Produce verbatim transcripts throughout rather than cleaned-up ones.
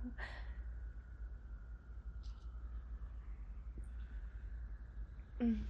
Mm.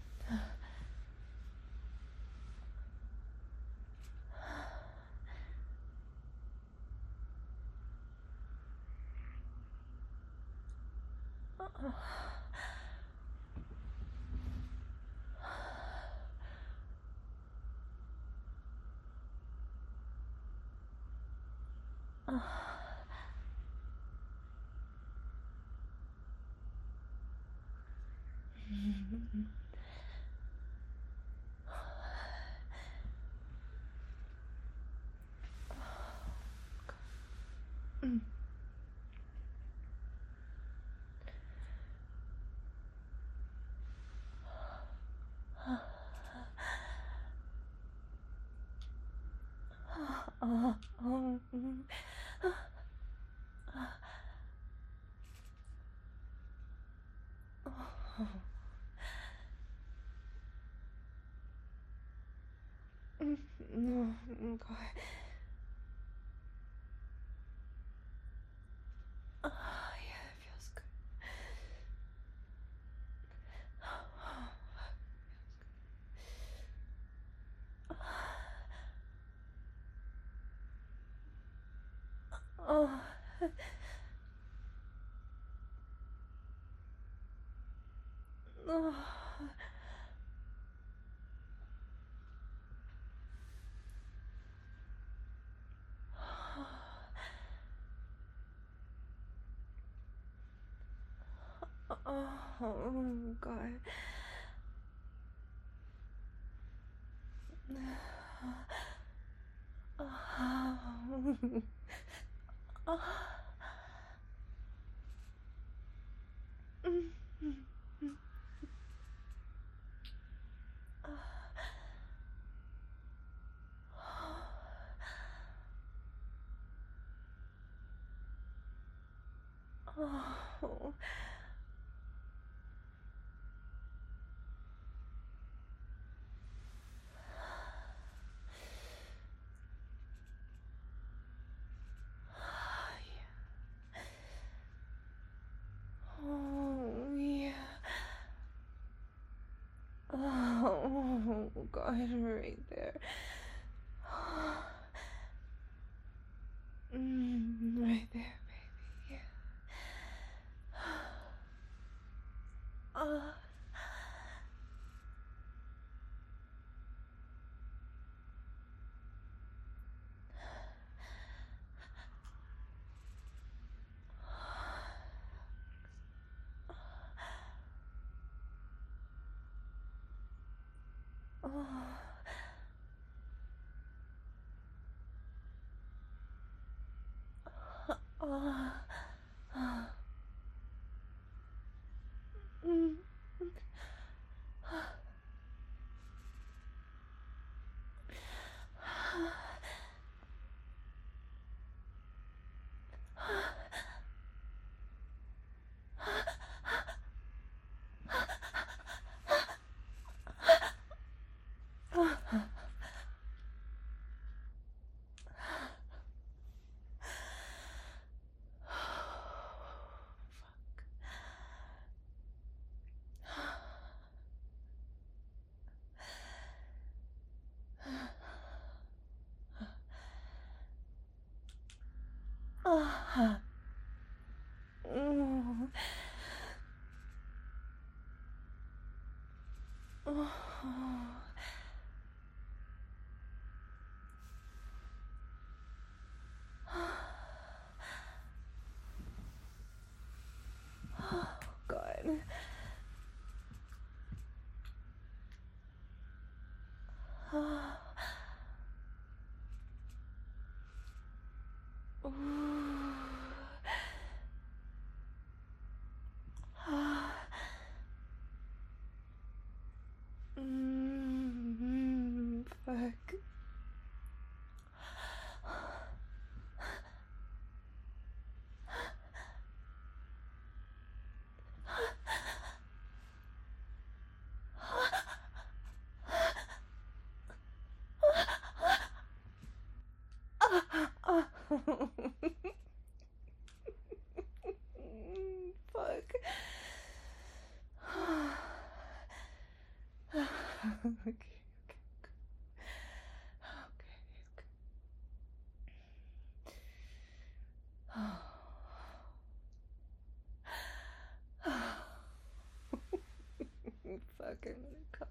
Mm. Oh, oh, mm. Oh. Mm. No, God. Oh, yeah, it feels good. Oh. Oh. Oh, God. Oh. Oh. Mm. Oh. Oh, yeah. Oh, God, right there. Mm, right there, baby. Yeah. Uh, oh. Oh. Mm. Oh. Oh. Oh. Oh, God. Oh. Ooh. Ah. Mm, fuck. Oh. I'm gonna come.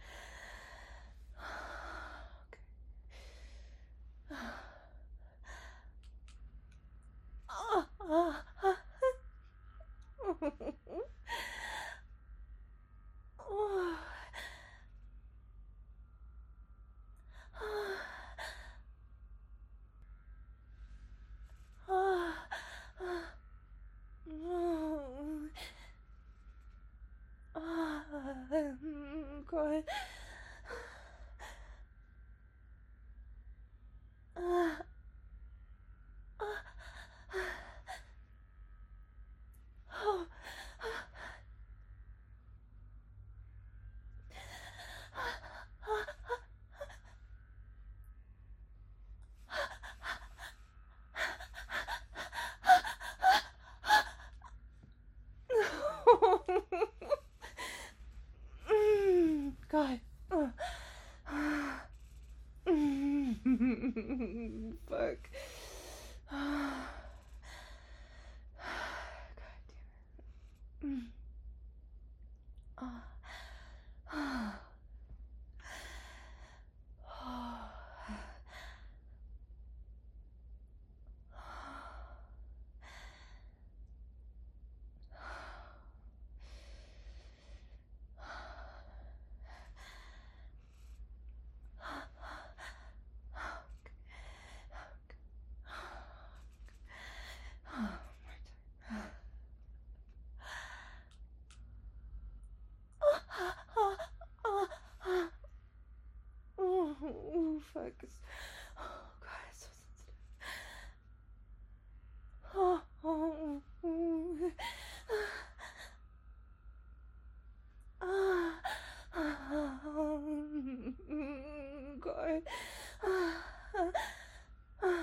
Okay. Ah, ah, ah. Oh. Ah, ah. No. Ah, mm, God. Ah, ah, oh, mm, God. Uh, mm, fuck. God damn it. Mm. Ah. Ah. Ah. Oh, fuck. It's- Oh, God, it's so sensitive. Oh, oh, oh. Ah, ah, mm, God. Ah, ah, ah,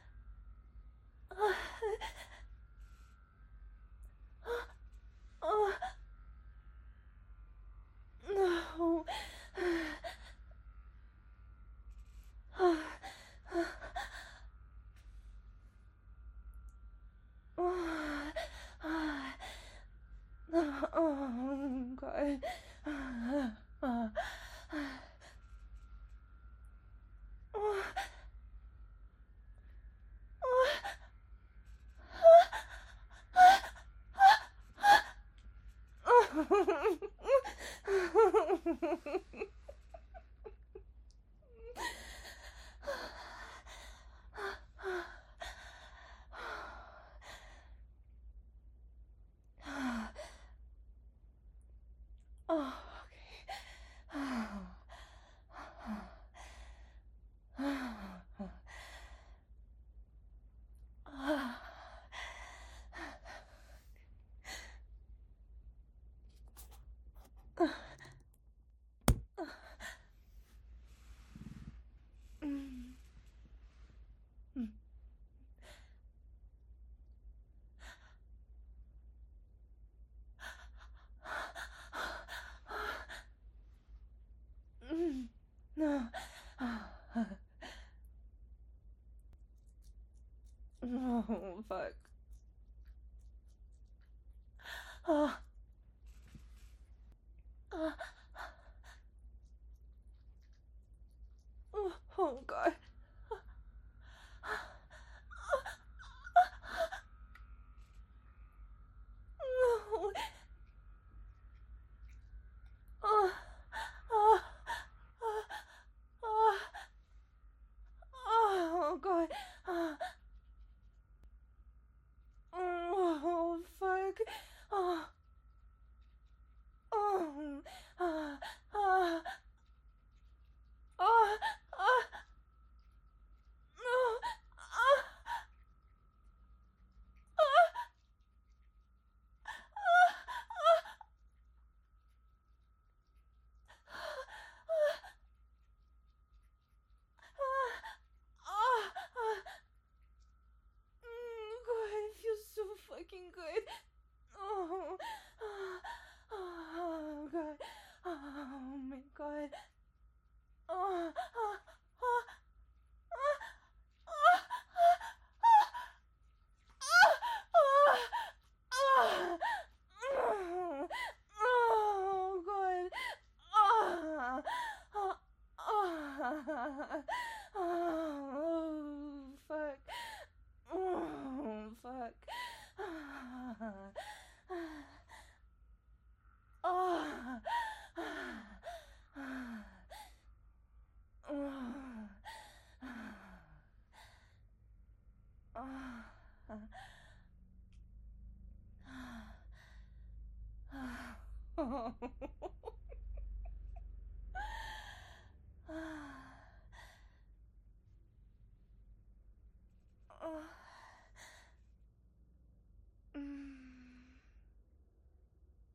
ah, ah, no. Ah, ah, ah, ah. Oh, God. Ah, ah, ah, oh, okay. Mm, mm, mm, no. Oh, fuck. Oh, oh, oh, oh, God. No. Oh, oh, oh, oh, oh, God. Oh, oh, fuck. Oh, oh, ah, ah, ah, ah. Oh.